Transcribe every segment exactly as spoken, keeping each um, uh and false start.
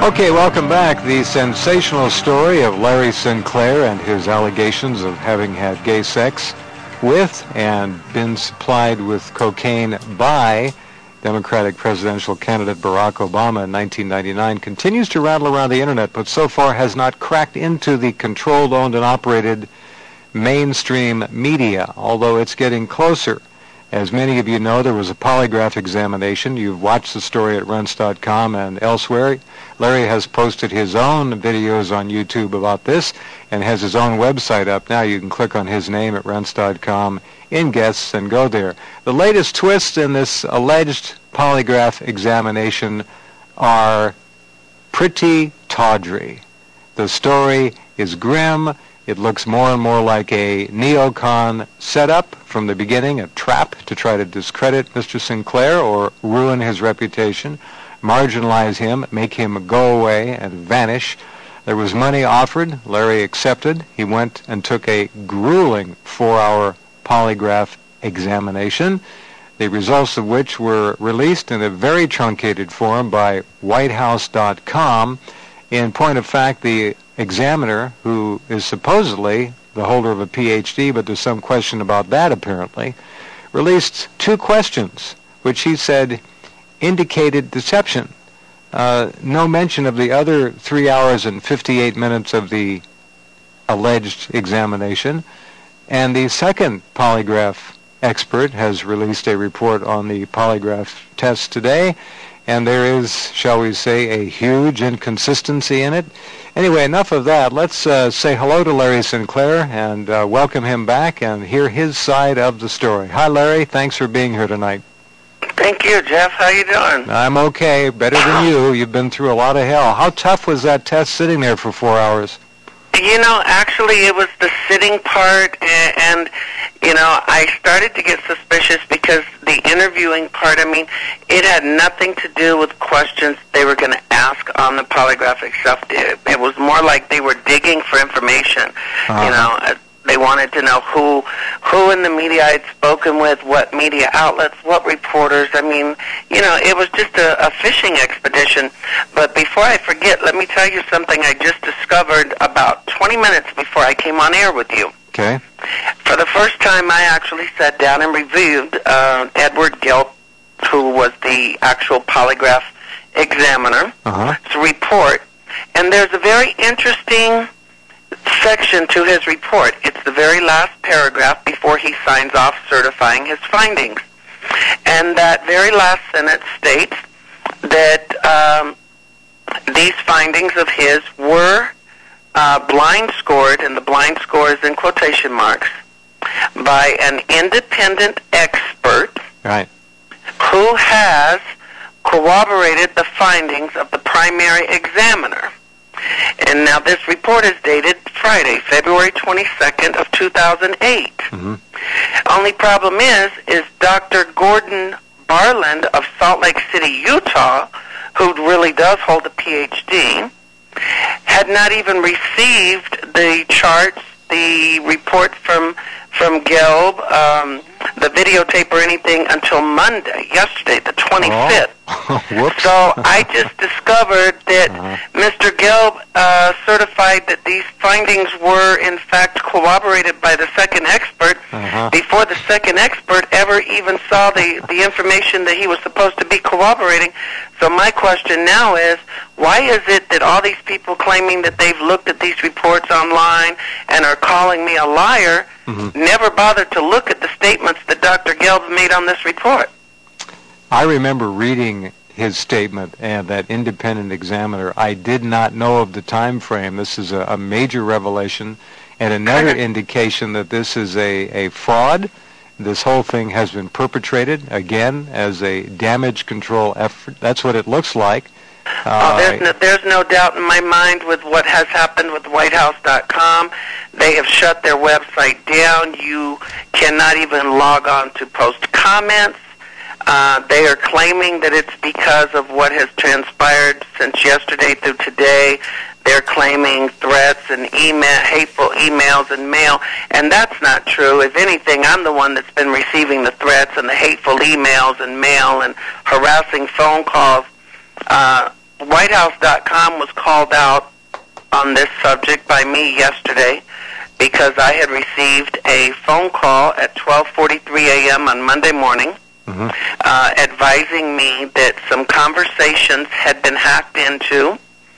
Okay, welcome back. The sensational story of Larry Sinclair and his allegations of having had gay sex with and been supplied with cocaine by Democratic presidential candidate Barack Obama in nineteen ninety-nine continues to rattle around the internet, but so far has not cracked into the controlled, owned, and operated mainstream media, although it's getting closer. As many of you know, there was a polygraph examination. You've watched the story at rense dot com and elsewhere. Larry has posted his own videos on YouTube about this and has his own website up now. You can click on his name at rense dot com in guests and go there. The latest twists in this alleged polygraph examination are pretty tawdry. The story is grim. It looks more and more like a neocon setup from the beginning, a trap to try to discredit Mister Sinclair or ruin his reputation, marginalize him, make him go away and vanish. There was money offered. Larry accepted. He went and took a grueling four-hour polygraph examination, the results of which were released in a very truncated form by white house dot com. In point of fact, the examiner, who is supposedly the holder of a P H D, but there's some question about that apparently, released two questions which he said indicated deception. Uh, no mention of the other three hours and fifty-eight minutes of the alleged examination. And the second polygraph expert has released a report on the polygraph test today, and there is, shall we say, a huge inconsistency in it. Anyway, enough of that. Let's uh, say hello to Larry Sinclair and uh, welcome him back and hear his side of the story. Hi, Larry. Thanks for being here tonight. Thank you, Jeff. How you doing? I'm okay. Better than you. You've been through a lot of hell. How tough was that test sitting there for four hours? You know, actually, it was the sitting part, and, and, you know, I started to get suspicious because the interviewing part, I mean, it had nothing to do with questions they were going to ask on the polygraph itself. It, it was more like they were digging for information, uh-huh. you know. They wanted to know who who in the media I'd spoken with, what media outlets, what reporters. I mean, you know, it was just a, a fishing expedition. But before I forget, let me tell you something I just discovered about twenty minutes before I came on air with you. Okay. For the first time, I actually sat down and reviewed uh, Edward Gilp, who was the actual polygraph examiner, uh-huh. report. And there's a very interesting section to his report. It's the very last paragraph before he signs off certifying his findings. And that very last sentence states that um, these findings of his were uh, blind scored, and the blind score is in quotation marks, by an independent expert right. who has corroborated the findings of the primary examiner. And now this report is dated Friday, February twenty-second of two thousand eight. Mm-hmm. Only problem is, is Doctor Gordon Barland of Salt Lake City, Utah, who really does hold a P H D, had not even received the charts, the report from from Gelb, um, the videotape or anything until Monday, yesterday, the twenty-fifth. Oh. Whoops. So I just discovered that uh-huh. Mister Gelb uh, certified that these findings were, in fact, corroborated by the second expert uh-huh. before the second expert ever even saw the, the information that he was supposed to be corroborating. So my question now is, why is it that all these people claiming that they've looked at these reports online and are calling me a liar mm-hmm. never bothered to look at the statements that Doctor Gelb made on this report? I remember reading his statement and that independent examiner. I did not know of the time frame. This is a, a major revelation and another indication that this is a, a fraud. This whole thing has been perpetrated, again, as a damage control effort. That's what it looks like. Uh, oh, there's, no, there's no doubt in my mind with what has happened with white house dot com. They have shut their website down. You cannot even log on to post comments. Uh, they are claiming that it's because of what has transpired since yesterday through today. They're claiming threats and email, hateful emails and mail, and that's not true. If anything, I'm the one that's been receiving the threats and the hateful emails and mail and harassing phone calls. Uh, White House dot com was called out on this subject by me yesterday because I had received a phone call at twelve forty-three a.m. on Monday morning mm-hmm. uh, advising me that some conversations had been hacked into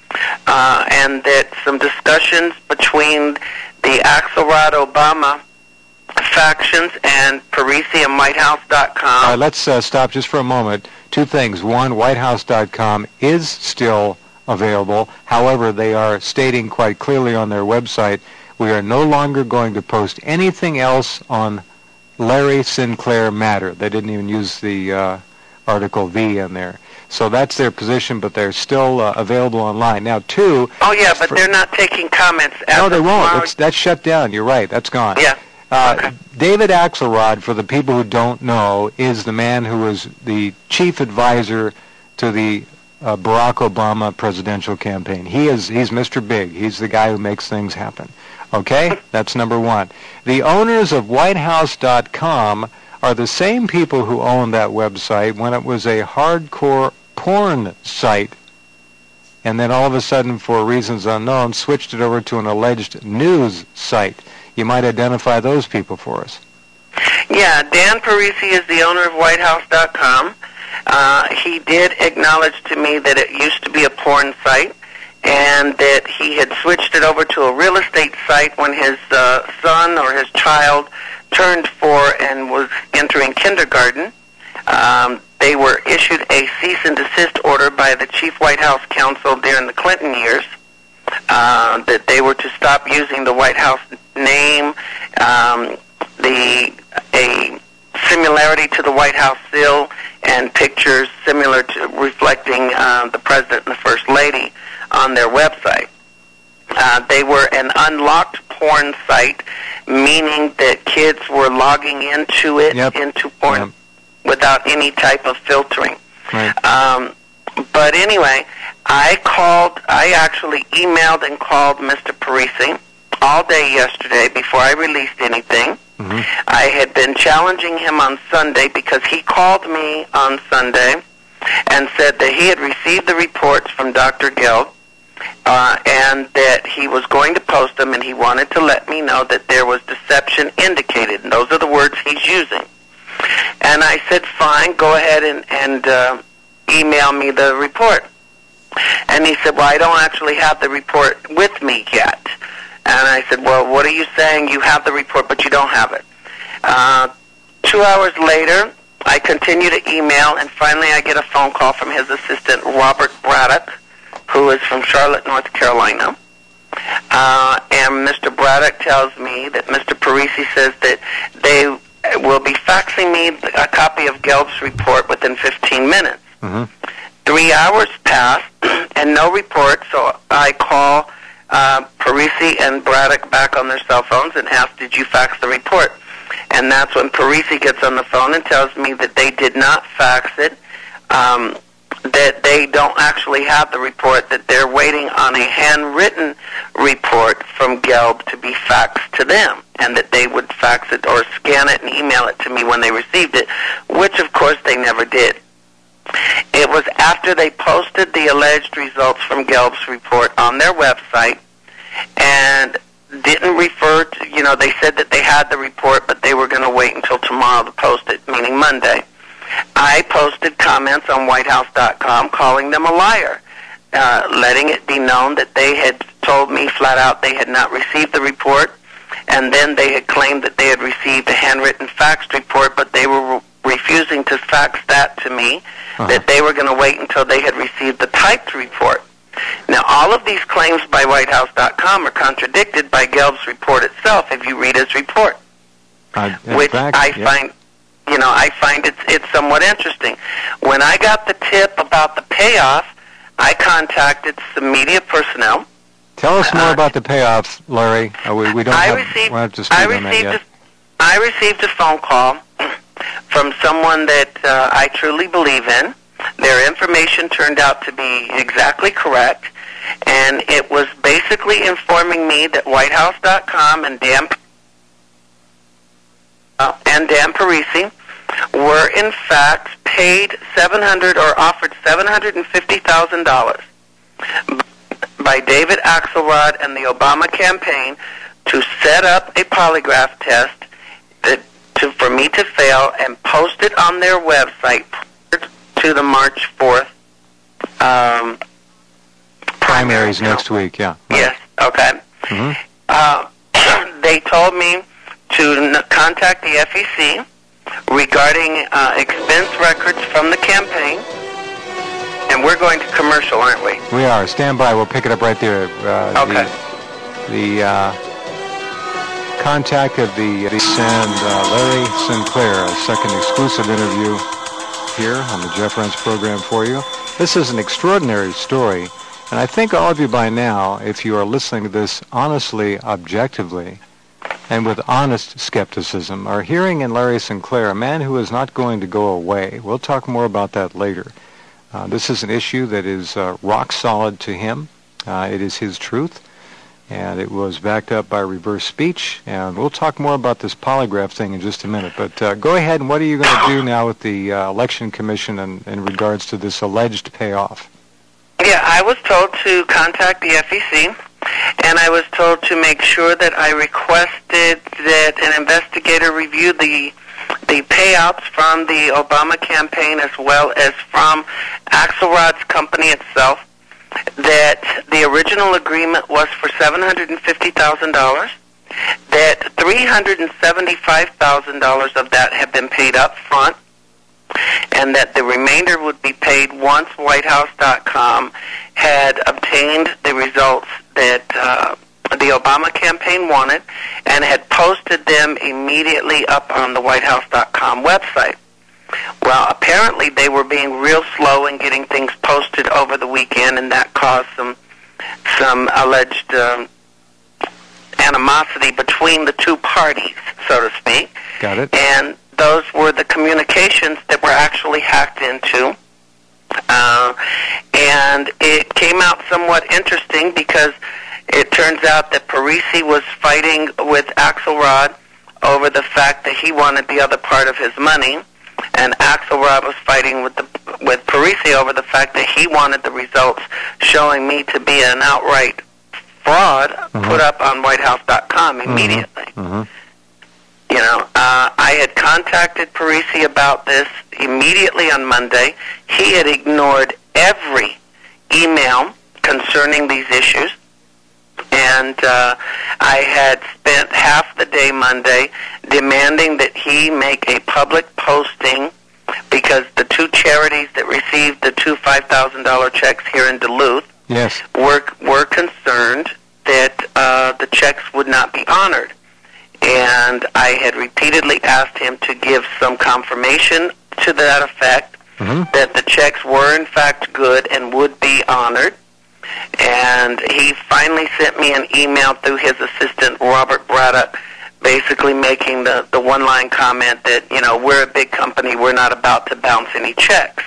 uh, and that some discussions between the Axelrod Obama factions and Parisi and White House dot com. All right, let's uh, stop just for a moment. Two things. One, White House dot com is still available. However, they are stating quite clearly on their website, we are no longer going to post anything else on Larry Sinclair matter. They didn't even use the uh, article V in there. So that's their position, but they're still uh, available online. Now, two... Oh, yeah, but they're not taking comments. No, they won't. It's, that's shut down. You're right. That's gone. Yeah. Uh, okay. David Axelrod, for the people who don't know, is the man who was the chief advisor to the uh, Barack Obama presidential campaign. He is he's Mister Big. He's the guy who makes things happen. Okay? That's number one. The owners of White House dot com are the same people who owned that website when it was a hardcore porn site, and then all of a sudden, for reasons unknown, switched it over to an alleged news site. You might identify those people for us. Yeah, Dan Parisi is the owner of White House dot com. Uh, he did acknowledge to me that it used to be a porn site and that he had switched it over to a real estate site when his uh, son or his child turned four and was entering kindergarten. Um, they were issued a cease and desist order by the chief White House counsel during the Clinton years. Uh, that they were to stop using the White House name, um, the a similarity to the White House seal, and pictures similar to reflecting uh, the President and the First Lady on their website. Uh, they were an unlocked porn site, meaning that kids were logging into it, yep. into porn, yep. without any type of filtering. Right. Um, but anyway, I called, I actually emailed and called Mister Parisi all day yesterday before I released anything. Mm-hmm. I had been challenging him on Sunday because he called me on Sunday and said that he had received the reports from Doctor Gelb uh, and that he was going to post them, and he wanted to let me know that there was deception indicated. And those are the words he's using. And I said, fine, go ahead and, and uh, email me the report. And he said, well, I don't actually have the report with me yet. And I said, well, what are you saying? You have the report, but you don't have it. Uh, two hours later, I continue to email, and finally I get a phone call from his assistant, Robert Braddock, who is from Charlotte, North Carolina. Uh, and Mister Braddock tells me that Mister Parisi says that they will be faxing me a copy of Gelb's report within fifteen minutes. Mm-hmm. Three hours passed, and no report, so I call uh, Parisi and Braddock back on their cell phones and ask, did you fax the report? And that's when Parisi gets on the phone and tells me that they did not fax it, um, that they don't actually have the report, that they're waiting on a handwritten report from Gelb to be faxed to them, and that they would fax it or scan it and email it to me when they received it, which, of course, they never did. It was after they posted the alleged results from Gelb's report on their website and didn't refer to, you know, they said that they had the report, but they were going to wait until tomorrow to post it, meaning Monday. I posted comments on White House dot com calling them a liar, uh, letting it be known that they had told me flat out they had not received the report, and then they had claimed that they had received a handwritten faxed report, but they were refusing to fax that to me, uh-huh. that they were going to wait until they had received the typed report. Now, all of these claims by White House dot com are contradicted by Gelb's report itself, if you read his report, uh, which fact, I yeah. find, you know, I find it's, it's somewhat interesting. When I got the tip about the payoff, I contacted some media personnel. Tell us more uh, about the payoff, Larry. Uh, we, we don't I have, received, we'll have to speak I on that received yet. A, I received a phone call from someone that uh, I truly believe in. Their information turned out to be exactly correct, and it was basically informing me that White House dot com and Dan uh, and Dan Parisi were in fact paid seven hundred or offered seven hundred and fifty thousand dollars by David Axelrod and the Obama campaign to set up a polygraph test that to, for me to fail and post it on their website to the March fourth um, primaries next week, yeah. Right. Yes, okay. Mm-hmm. Uh, they told me to n- contact the F E C regarding uh, expense records from the campaign. And we're going to commercial, aren't we? We are. Stand by. We'll pick it up right there. Uh, okay. The, the uh, contact of the, the send uh, Larry Sinclair, a second exclusive interview here on the Jeff Rense program for you. This is an extraordinary story, and I think all of you by now, if you are listening to this honestly, objectively, and with honest skepticism, are hearing in Larry Sinclair a man who is not going to go away. We'll talk more about that later. Uh, this is an issue that is uh, rock solid to him. Uh, it is his truth, and it was backed up by reverse speech. And we'll talk more about this polygraph thing in just a minute. But uh, go ahead, and what are you going to do now with the uh, Election Commission in, in regards to this alleged payoff? Yeah, I was told to contact the F E C, and I was told to make sure that I requested that an investigator review the the payouts from the Obama campaign as well as from Axelrod's company itself, that the original agreement was for seven hundred fifty thousand dollars, that three hundred seventy-five thousand dollars of that had been paid up front, and that the remainder would be paid once White House dot com had obtained the results that uh, the Obama campaign wanted and had posted them immediately up on the White House dot com website. Well, apparently they were being real slow in getting things posted over the weekend, and that caused some some alleged um, animosity between the two parties, so to speak. Got it. And those were the communications that were actually hacked into. Uh, and it came out somewhat interesting because it turns out that Parisi was fighting with Axelrod over the fact that he wanted the other part of his money, and Axelrod was fighting with the with Parisi over the fact that he wanted the results showing me to be an outright fraud mm-hmm. put up on White House dot com immediately. Mm-hmm. Mm-hmm. You know, uh, I had contacted Parisi about this immediately on Monday. He had ignored every email concerning these issues. And uh, I had spent half the day Monday demanding that he make a public posting because the two charities that received the two five thousand dollars checks here in Duluth yes. were, were concerned that uh, the checks would not be honored. And I had repeatedly asked him to give some confirmation to that effect, mm-hmm. that the checks were in fact good and would be honored. And he finally sent me an email through his assistant, Robert Braddock, basically making the, the one-line comment that, you know, we're a big company, we're not about to bounce any checks.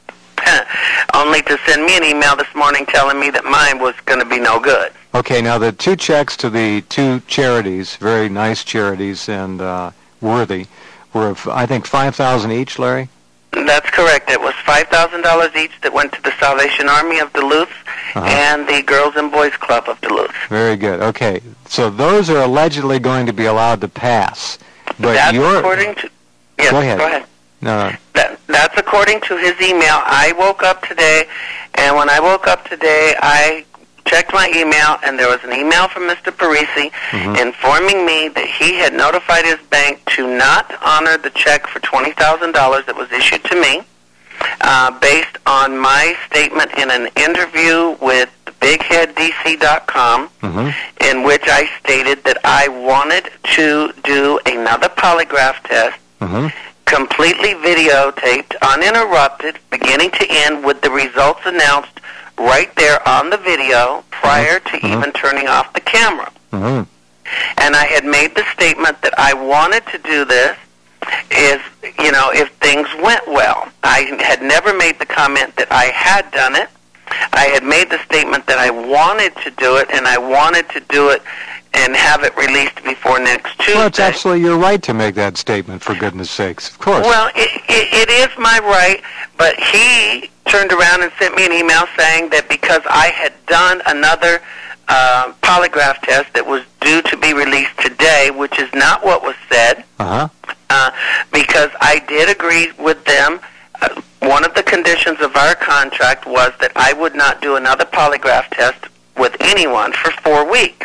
Only to send me an email this morning telling me that mine was going to be no good. Okay, now the two checks to the two charities, very nice charities and uh, worthy, were, I think, five thousand dollars each, Larry? That's correct. It was five thousand dollars each that went to the Salvation Army of Duluth uh-huh. and the Girls and Boys Club of Duluth. Very good. Okay, so those are allegedly going to be allowed to pass. But that's you're... according to... Yes, go ahead. Go ahead. No, no. That, that's according to his email. I woke up today, and when I woke up today, I checked my email, and there was an email from Mister Parisi mm-hmm. informing me that he had notified his bank to not honor the check for twenty thousand dollars that was issued to me, uh, based on my statement in an interview with big head D C dot com, mm-hmm. in which I stated that I wanted to do another polygraph test, mm-hmm. completely videotaped, uninterrupted, beginning to end, with the results announced right there on the video prior to mm-hmm. even turning off the camera. Mm-hmm. And I had made the statement that I wanted to do this is, you know, if things went well. I had never made the comment that I had done it. I had made the statement that I wanted to do it, and I wanted to do it and have it released before next Tuesday. Well, it's absolutely your right to make that statement, for goodness sakes, of course. Well, it, it, it is my right, but he turned around and sent me an email saying that because I had done another uh, polygraph test that was due to be released today, which is not what was said, Uh-huh. uh, because I did agree with them. Uh, one of the conditions of our contract was that I would not do another polygraph test with anyone for four weeks.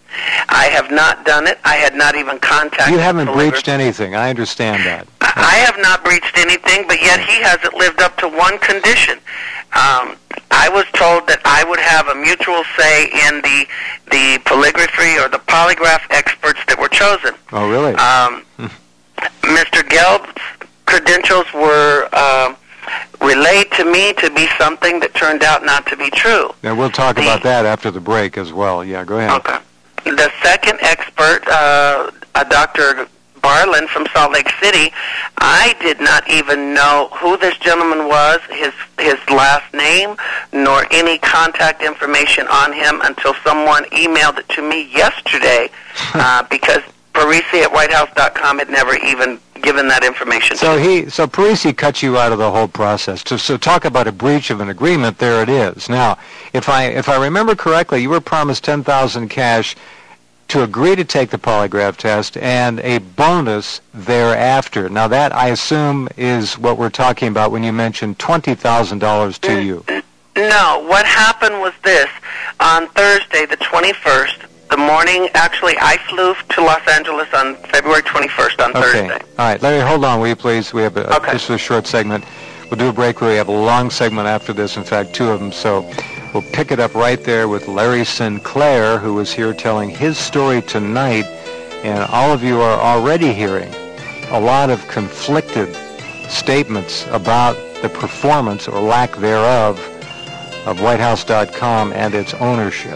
I have not done it. I had not even contacted You haven't the breached anything. I understand that. I have not breached anything, but yet he hasn't lived up to one condition. Um, I was told that I would have a mutual say in the the polygraphy or the polygraph experts that were chosen. Oh, really? Um, Mister Gelb's credentials were uh, relayed to me to be something that turned out not to be true. Yeah, we'll talk the, about that after the break as well. Yeah, go ahead. Okay. The second expert, uh, uh, Doctor Barlin from Salt Lake City, I did not even know who this gentleman was, his his last name, nor any contact information on him until someone emailed it to me yesterday, uh, because Parisi at white house dot com had never even given that information So to me. he, so Parisi cut you out of the whole process. To, so talk about a breach of an agreement. There it is. Now, if I if I remember correctly, you were promised ten thousand cash to agree to take the polygraph test and a bonus thereafter. Now that, I assume, is what we're talking about when you mentioned twenty thousand dollars to you. No, what happened was this. On Thursday, the twenty-first, the morning, actually, I flew to Los Angeles on February twenty-first, on Okay. Thursday. All right, Larry, hold on, will you please? We have a, Okay. this is a short segment. We'll do a break where we have a long segment after this, in fact, two of them. So we'll pick it up right there with Larry Sinclair, who is here telling his story tonight. And all of you are already hearing a lot of conflicted statements about the performance or lack thereof of white house dot com and its ownership.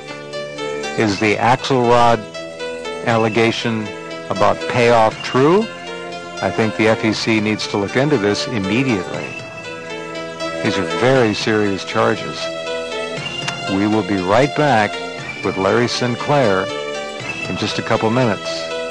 Is the Axelrod allegation about payoff true? I think the F E C needs to look into this immediately. These are very serious charges. We will be right back with Larry Sinclair in just a couple minutes.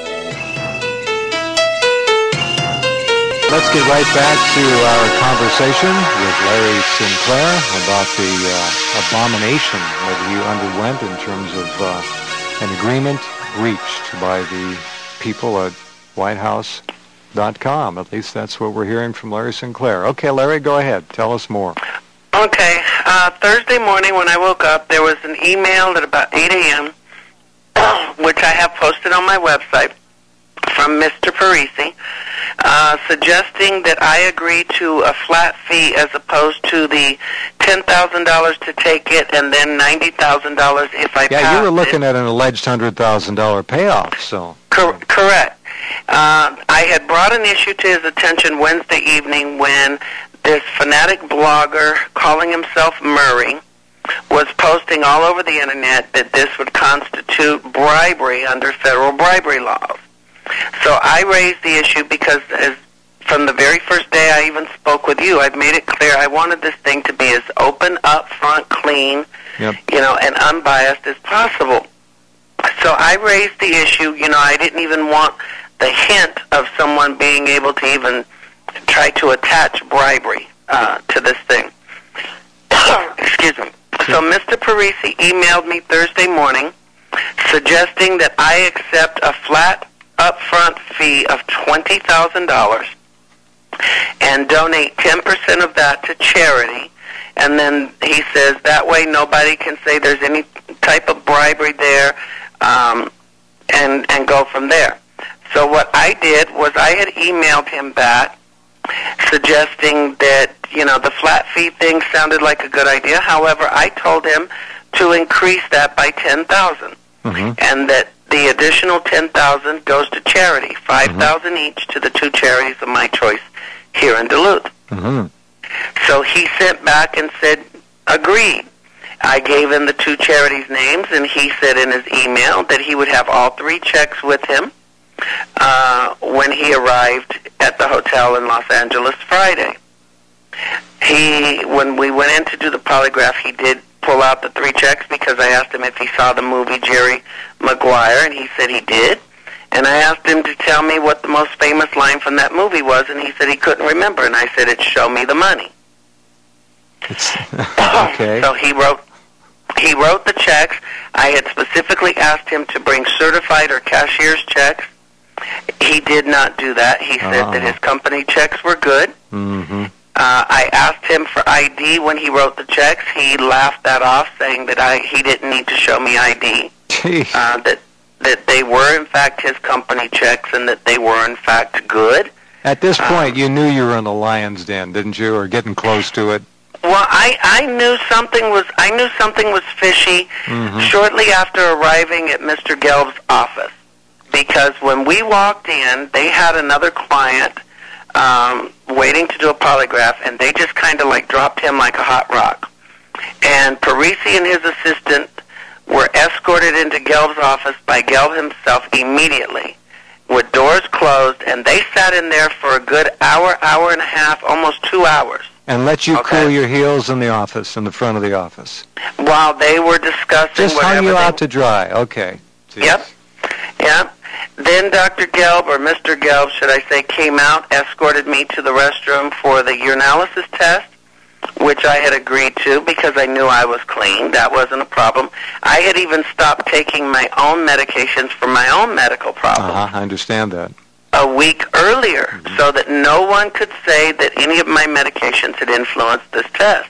Let's get right back to our conversation with Larry Sinclair about the uh, abomination that you underwent in terms of uh, an agreement reached by the people at white house dot com. At least that's what we're hearing from Larry Sinclair. Okay, Larry, go ahead. Tell us more. Okay. Uh, Thursday morning when I woke up, there was an email at about eight a.m., which I have posted on my website, from Mister Parisi, uh, suggesting that I agree to a flat fee as opposed to the ten thousand dollars to take it and then ninety thousand dollars if I Yeah, pass you were looking it. at an alleged one hundred thousand dollars payoff, so... Cor- correct. Uh, I had brought an issue to his attention Wednesday evening when this fanatic blogger calling himself Murray was posting all over the internet that this would constitute bribery under federal bribery laws. So I raised the issue because as from the very first day I even spoke with you, I've made it clear I wanted this thing to be as open, upfront, clean, Yep. you know, and unbiased as possible. So I raised the issue, you know, I didn't even want the hint of someone being able to even try to attach bribery uh, to this thing. Excuse me. So Mister Parisi emailed me Thursday morning suggesting that I accept a flat upfront fee of twenty thousand dollars and donate ten percent of that to charity. And then he says that way nobody can say there's any type of bribery there, um, and, and go from there. So what I did was I had emailed him back suggesting that, you know, the flat fee thing sounded like a good idea. However, I told him to increase that by ten thousand dollars, Mm-hmm. and that the additional ten thousand dollars goes to charity, five thousand dollars each to the two charities of my choice here in Duluth. Mm-hmm. So he sent back and said, agreed. I gave him the two charities' names, and he said in his email that he would have all three checks with him uh, when he arrived at the hotel in Los Angeles Friday. He, when we went in to do the polygraph, he did pull out the three checks because I asked him if he saw the movie Jerry Maguire, and he said he did. And I asked him to tell me what the most famous line from that movie was, and he said he couldn't remember. And I said, it's show me the money. It's, okay. So he wrote he wrote the checks. I had specifically asked him to bring certified or cashier's checks. He did not do that. He said uh-huh. that his company checks were good. Mm-hmm. Uh, I asked him for I D when he wrote the checks. He laughed that off, saying that I he didn't need to show me I D. Uh, that that they were in fact his company checks and that they were in fact good. At this point, um, you knew you were in the lion's den, didn't you, or getting close to it? Well, I, I knew something was I knew something was fishy mm-hmm. shortly after arriving at Mister Gelb's office, because when we walked in, they had another client um, waiting to do a polygraph, and they just kind of like dropped him like a hot rock. And Parisi and his assistant were escorted into Gelb's office by Gelb himself immediately, with doors closed, and they sat in there for a good hour, hour and a half, almost two hours. And let you okay. cool your heels in the office, in the front of the office. While they were discussing Just whatever hung you they... out to dry. Okay. Jeez. Yep. Yep. Then Doctor Gelb, or Mister Gelb, should I say, came out, escorted me to the restroom for the urinalysis test, which I had agreed to because I knew I was clean. That wasn't a problem. I had even stopped taking my own medications for my own medical problems. Uh-huh, I understand that. A week earlier, mm-hmm. so that no one could say that any of my medications had influenced this test.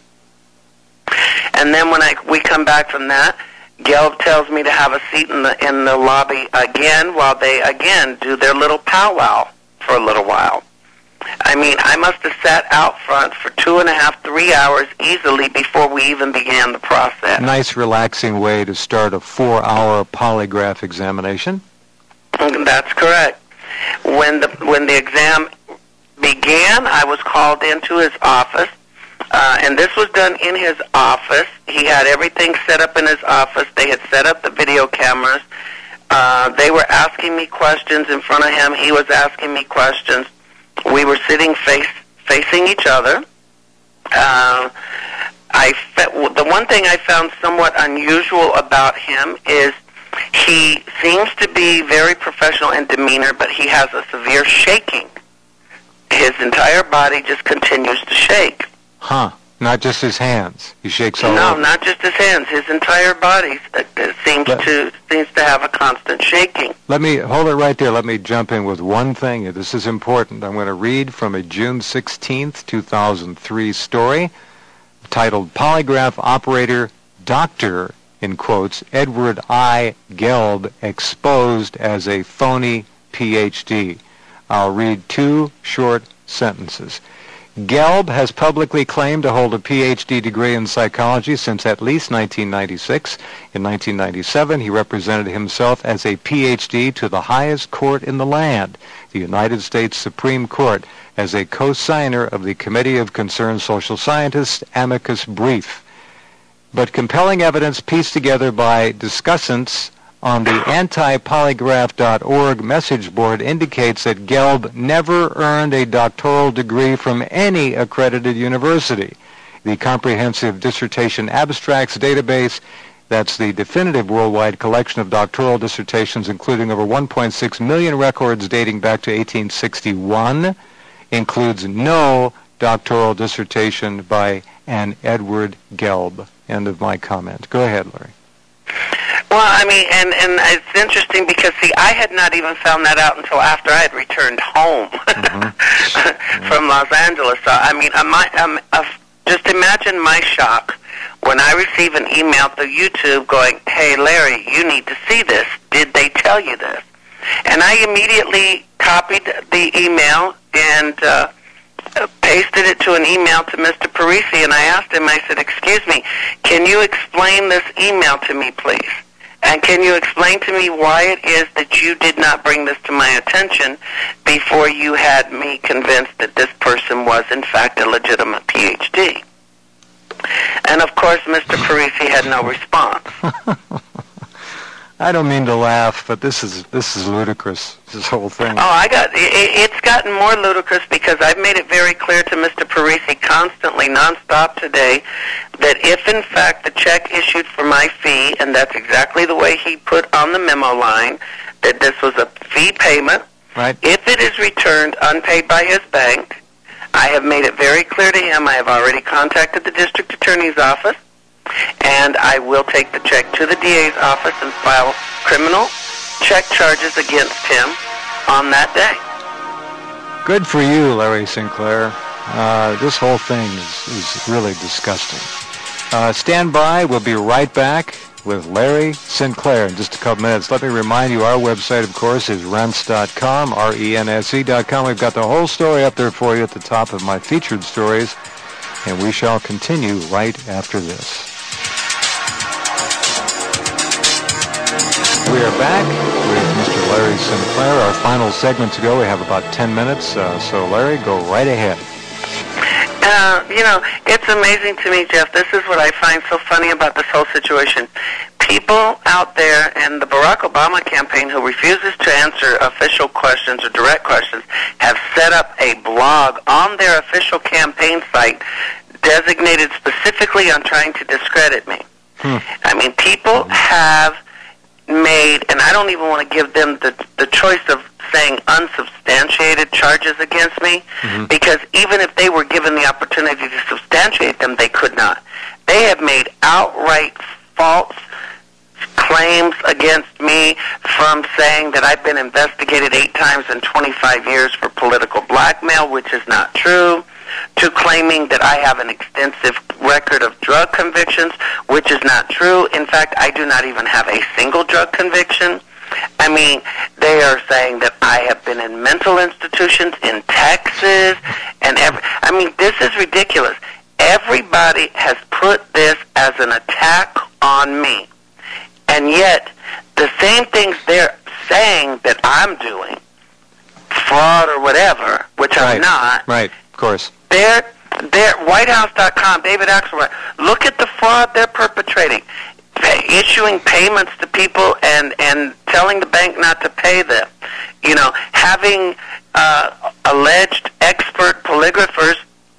And then when I we come back from that, Gelb tells me to have a seat in the in the lobby again while they again do their little powwow for a little while. I mean, I must have sat out front for two and a half, three hours easily before we even began the process. Nice, relaxing way to start a four-hour polygraph examination. That's correct. When the when the exam began, I was called into his office, uh, and this was done in his office. He had everything set up in his office. They had set up the video cameras. Uh, they were asking me questions in front of him. He was asking me questions. We were sitting face facing each other. Uh, I fe- the one thing I found somewhat unusual about him is he seems to be very professional in demeanor, but he has a severe shaking. His entire body just continues to shake. Huh. Not just his hands. He shakes all no, over. not just his hands. His entire body uh, seems Let, to seems to have a constant shaking. Let me hold it right there. Let me jump in with one thing. This is important. I'm going to read from a June sixteenth, two thousand three story titled "Polygraph Operator Doctor," in quotes, Edward I. Gelb exposed as a phony P H D. I'll read two short sentences. Gelb has publicly claimed to hold a P H D degree in psychology since at least nineteen ninety-six. In nineteen ninety-seven, he represented himself as a P H D to the highest court in the land, the United States Supreme Court, as a co-signer of the Committee of Concerned Social Scientists amicus brief. But compelling evidence pieced together by discussants on the anti polygraph dot org message board indicates that Gelb never earned a doctoral degree from any accredited university. The Comprehensive Dissertation Abstracts database, that's the definitive worldwide collection of doctoral dissertations, including over one point six million records dating back to eighteen sixty-one, includes no doctoral dissertation by an Edward Gelb. End of my comment. Go ahead, Larry. Well, I mean, and, and it's interesting because, see, I had not even found that out until after I had returned home mm-hmm. from Los Angeles. So, I mean, um, um, uh, just imagine my shock when I receive an email through YouTube going, "Hey, Larry, you need to see this. Did they tell you this?" And I immediately copied the email and uh, pasted it to an email to Mister Parisi, and I asked him, I said, "Excuse me, can you explain this email to me, please? And can you explain to me why it is that you did not bring this to my attention before you had me convinced that this person was, in fact, a legitimate P H D?" And, of course, Mister Parisi had no response. I don't mean to laugh, but this is this is ludicrous, this whole thing. Oh, I got it, it's gotten more ludicrous because I've made it very clear to Mister Parisi constantly, nonstop today, that if in fact the check issued for my fee, and that's exactly the way he put on the memo line, that this was a fee payment, right. If it is returned unpaid by his bank, I have made it very clear to him I have already contacted the district attorney's office, and I will take the check to the D A's office and file criminal check charges against him on that day. Good for you, Larry Sinclair. Uh, this whole thing is, is really disgusting. Uh, stand by. We'll be right back with Larry Sinclair in just a couple minutes. Let me remind you, our website, of course, is rense dot com, R E N S E dot com. We've got the whole story up there for you at the top of my featured stories, and we shall continue right after this. We are back with Mister Larry Sinclair. Our final segment to go. We have about ten minutes, uh, so Larry, go right ahead. Uh, you know, it's amazing to me, Jeff. This is what I find so funny about this whole situation. People out there in the Barack Obama campaign who refuses to answer official questions or direct questions have set up a blog on their official campaign site designated specifically on trying to discredit me. Hmm. I mean, people have made, and I don't even want to give them the the choice of saying unsubstantiated charges against me, mm-hmm. because even if they were given the opportunity to substantiate them, they could not. They have made outright false claims against me, from saying that I've been investigated eight times in twenty-five years for political blackmail, which is not true, to claiming that I have an extensive record of drug convictions, which is not true. In fact, I do not even have a single drug conviction. I mean, they are saying that I have been in mental institutions in Texas, and every, I mean, this is ridiculous. Everybody has put this as an attack on me, and yet the same things they're saying that I'm doing, fraud or whatever, which right. I'm not. Right, of course. They're, they're White House dot com, David Axelrod. Look at the fraud they're perpetrating, issuing payments to people and, and telling the bank not to pay them. You know, having uh, alleged expert polygraphers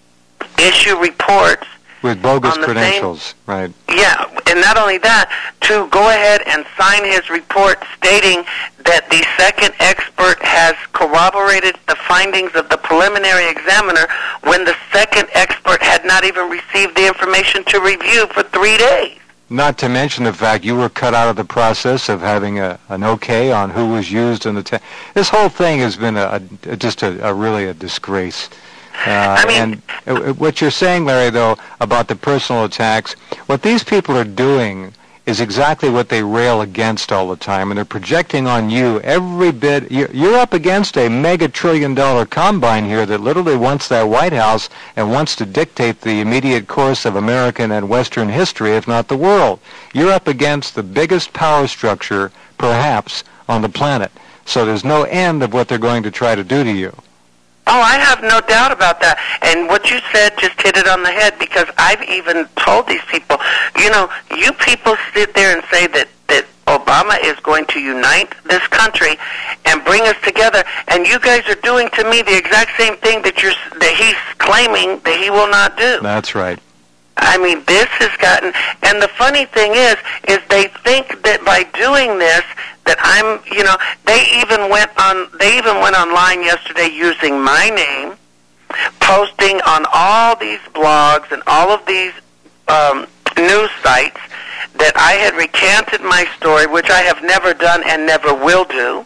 issue reports with bogus credentials, same, right? Yeah, and not only that, to go ahead and sign his report stating that the second expert has corroborated the findings of the preliminary examiner when the second expert had not even received the information to review for three days. Not to mention the fact you were cut out of the process of having a, an okay on who was used in the test. This whole thing has been a, a just a, a really a disgrace. Uh, I mean, and what you're saying, Larry, though, about the personal attacks, what these people are doing is exactly what they rail against all the time, and they're projecting on you every bit. You're up against a mega-trillion-dollar combine here that literally wants that White House and wants to dictate the immediate course of American and Western history, if not the world. You're up against the biggest power structure, perhaps, on the planet. So there's no end of what they're going to try to do to you. Oh, I have no doubt about that. And what you said just hit it on the head, because I've even told these people, you know, you people sit there and say that, that Obama is going to unite this country and bring us together, and you guys are doing to me the exact same thing that you're that he's claiming that he will not do. That's right. I mean, this has gotten, and the funny thing is, is they think that by doing this, that I'm, you know, they even went on, they even went online yesterday using my name, posting on all these blogs and all of these um, news sites that I had recanted my story, which I have never done and never will do,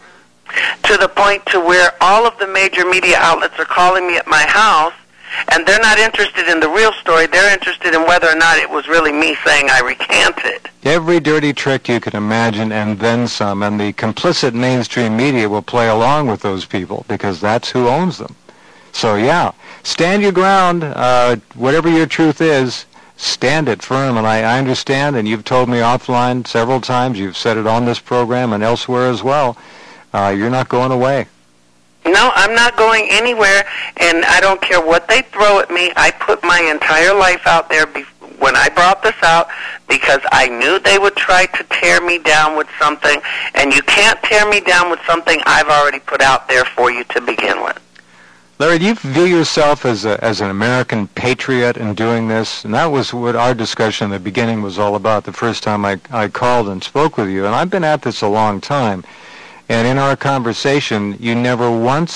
to the point to where all of the major media outlets are calling me at my house. And they're not interested in the real story. They're interested in whether or not it was really me saying I recanted. Every dirty trick you can imagine, and then some. And the complicit mainstream media will play along with those people, because that's who owns them. So, yeah, stand your ground. Uh, whatever your truth is, stand it firm. And I, I understand, and you've told me offline several times, you've said it on this program and elsewhere as well, uh, you're not going away. No, I'm not going anywhere, and I don't care what they throw at me. I put my entire life out there be- when I brought this out, because I knew they would try to tear me down with something, and you can't tear me down with something I've already put out there for you to begin with. Larry, do you view yourself as a, as an American patriot in doing this? And that was what our discussion in the beginning was all about the first time I, I called and spoke with you, and I've been at this a long time. And in our conversation, you never once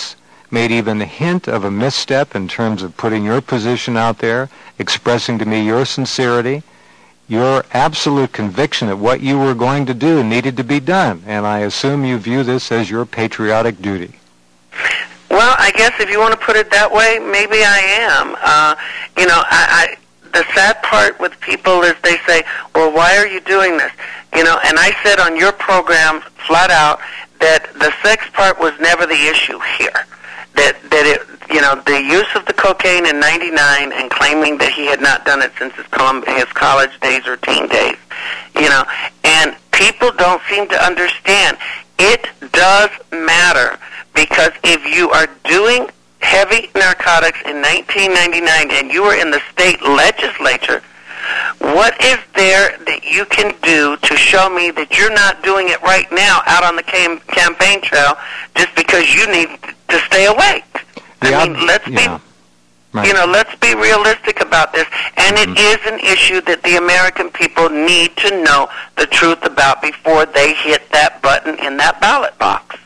made even a hint of a misstep in terms of putting your position out there, expressing to me your sincerity, your absolute conviction that what you were going to do needed to be done. And I assume you view this as your patriotic duty. Well, I guess if you want to put it that way, maybe I am. Uh, you know, I, I, the sad part with people is they say, well, why are you doing this? You know, and I said on your program flat out that the sex part was never the issue here. That, that it, you know, the use of the cocaine in ninety-nine and claiming that he had not done it since his, his college days or teen days, you know, and people don't seem to understand. It does matter, because if you are doing heavy narcotics in nineteen ninety-nine and you are in the state legislature, what is there that you can do to show me that you're not doing it right now out on the cam- campaign trail just because you need to stay awake? The I mean, ob- let's yeah. be, right. you know, let's be realistic about this. And mm-hmm. it is an issue that the American people need to know the truth about before they hit that button in that ballot box.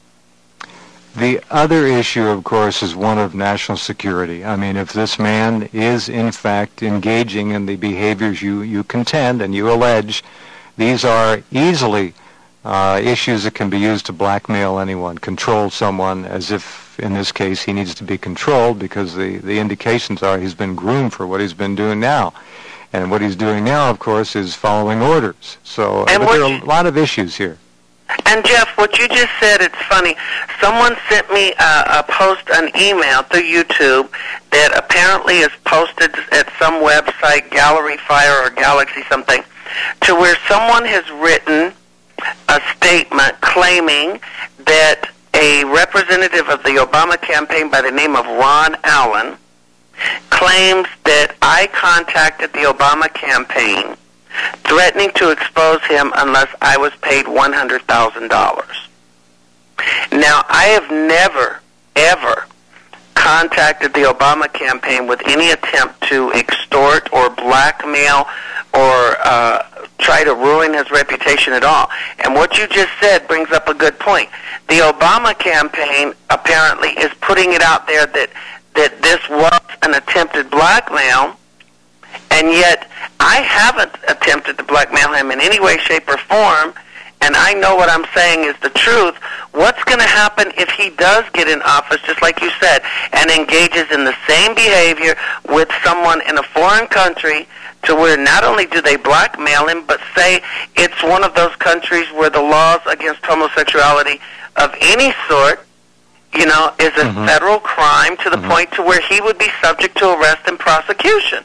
The other issue, of course, is one of national security. I mean, if this man is, in fact, engaging in the behaviors you, you contend and you allege, these are easily uh, issues that can be used to blackmail anyone, control someone, as if, in this case, he needs to be controlled, because the, the indications are he's been groomed for what he's been doing now. And what he's doing now, of course, is following orders. So but there are a lot of issues here. And, Jeff, what you just said, it's funny. Someone sent me a, a post, an email through YouTube that apparently is posted at some website, Gallery Fire or Galaxy something, to where someone has written a statement claiming that a representative of the Obama campaign by the name of Ron Allen claims that I contacted the Obama campaign threatening to expose him unless I was paid one hundred thousand dollars. Now, I have never, ever contacted the Obama campaign with any attempt to extort or blackmail or uh, try to ruin his reputation at all. And what you just said brings up a good point. The Obama campaign apparently is putting it out there that, that this was an attempted blackmail, and yet I haven't attempted to blackmail him in any way, shape, or form, and I know what I'm saying is the truth. What's going to happen if he does get in office, just like you said, and engages in the same behavior with someone in a foreign country, to where not only do they blackmail him, but say it's one of those countries where the laws against homosexuality of any sort, you know, is a mm-hmm. federal crime to the mm-hmm. point to where he would be subject to arrest and prosecution.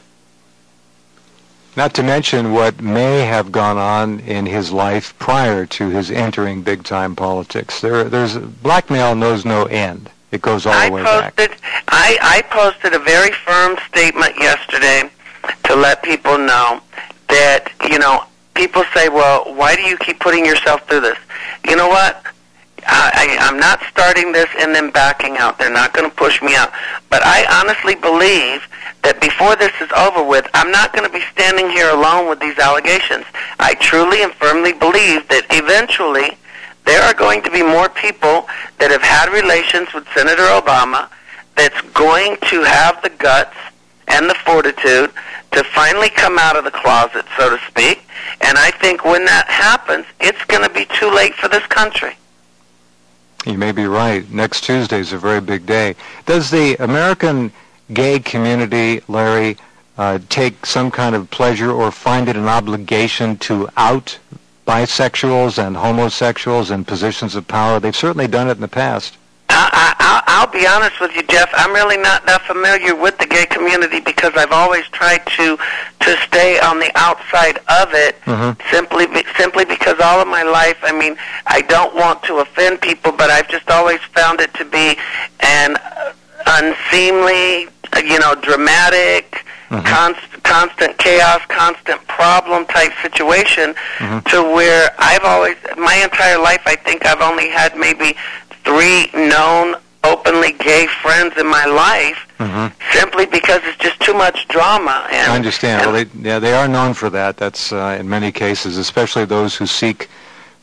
Not to mention what may have gone on in his life prior to his entering big-time politics. There, there's blackmail knows no end. It goes all I the way posted, back. I, I posted a very firm statement yesterday to let people know that, you know, people say, well, why do you keep putting yourself through this? You know what? I, I, I'm not starting this and then backing out. They're not going to push me out. But I honestly believe that before this is over with, I'm not going to be standing here alone with these allegations. I truly and firmly believe that eventually there are going to be more people that have had relations with Senator Obama that's going to have the guts and the fortitude to finally come out of the closet, so to speak. And I think when that happens, it's going to be too late for this country. You may be right. Next Tuesday is a very big day. Does the American gay community, Larry, uh, take some kind of pleasure or find it an obligation to out bisexuals and homosexuals in positions of power? They've certainly done it in the past. I, I, I'll be honest with you, Jeff. I'm really not that familiar with the gay community because I've always tried to to stay on the outside of it, mm-hmm. simply be, simply because all of my life, I mean, I don't want to offend people, but I've just always found it to be an unseemly, you know, dramatic, mm-hmm. const, constant chaos, constant problem type situation, mm-hmm. to where I've always, my entire life, I think I've only had maybe three known openly gay friends in my life, mm-hmm. simply because it's just too much drama. And, I understand. And well, they, yeah, they are known for that. That's uh, in many cases, especially those who seek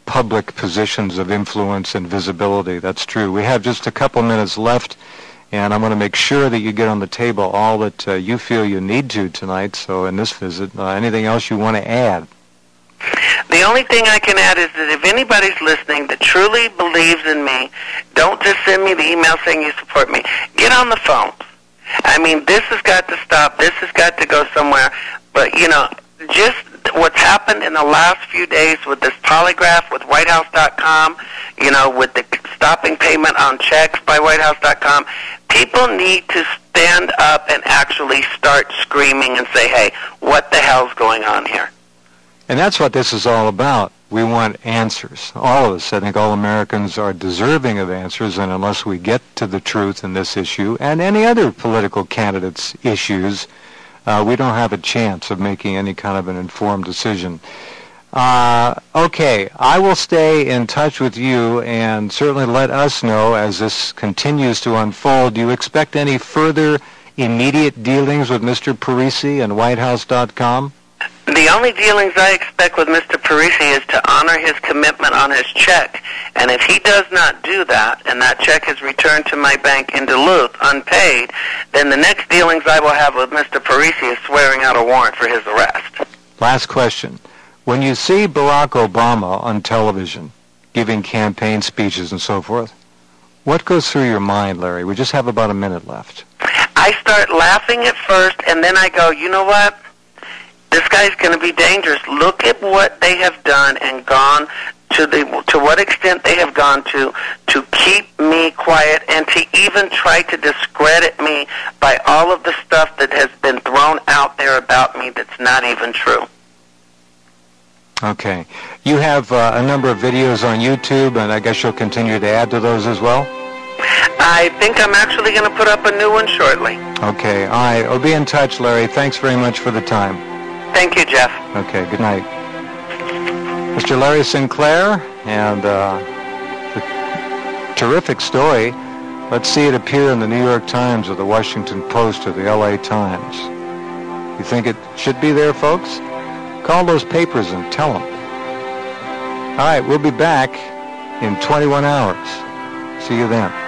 public positions of influence and visibility. That's true. We have just a couple minutes left, and I'm going to make sure that you get on the table all that uh, you feel you need to tonight. So in this visit, uh, anything else you want to add? The only thing I can add is that if anybody's listening that truly believes in me, don't just send me the email saying you support me. Get on the phone. I mean, this has got to stop. This has got to go somewhere. But, you know, just what's happened in the last few days with this polygraph with White House dot com, you know, with the stopping payment on checks by White House dot com, people need to stand up and actually start screaming and say, hey, what the hell's going on here? And that's what this is all about. We want answers. All of us, I think all Americans are deserving of answers, and unless we get to the truth in this issue and any other political candidates' issues, uh, we don't have a chance of making any kind of an informed decision. Uh, okay, I will stay in touch with you and certainly let us know as this continues to unfold. Do you expect any further immediate dealings with Mister Parisi and White House dot com? The only dealings I expect with Mister Parisi is to honor his commitment on his check. And if he does not do that, and that check is returned to my bank in Duluth unpaid, then the next dealings I will have with Mister Parisi is swearing out a warrant for his arrest. Last question. When you see Barack Obama on television giving campaign speeches and so forth, what goes through your mind, Larry? We just have about a minute left. I start laughing at first, and then I go, you know what? This guy's going to be dangerous. Look at what they have done and gone to the to what extent they have gone to to keep me quiet and to even try to discredit me by all of the stuff that has been thrown out there about me that's not even true. Okay. You have uh, a number of videos on YouTube, and I guess you'll continue to add to those as well? I think I'm actually going to put up a new one shortly. Okay. All right. We'll be in touch, Larry. Thanks very much for the time. Thank you, Jeff. Okay, good night. Mister Larry Sinclair, and uh, the terrific story. Let's see it appear in the New York Times or the Washington Post or the L A Times. You think it should be there, folks? Call those papers and tell them. All right, we'll be back in twenty-one hours. See you then.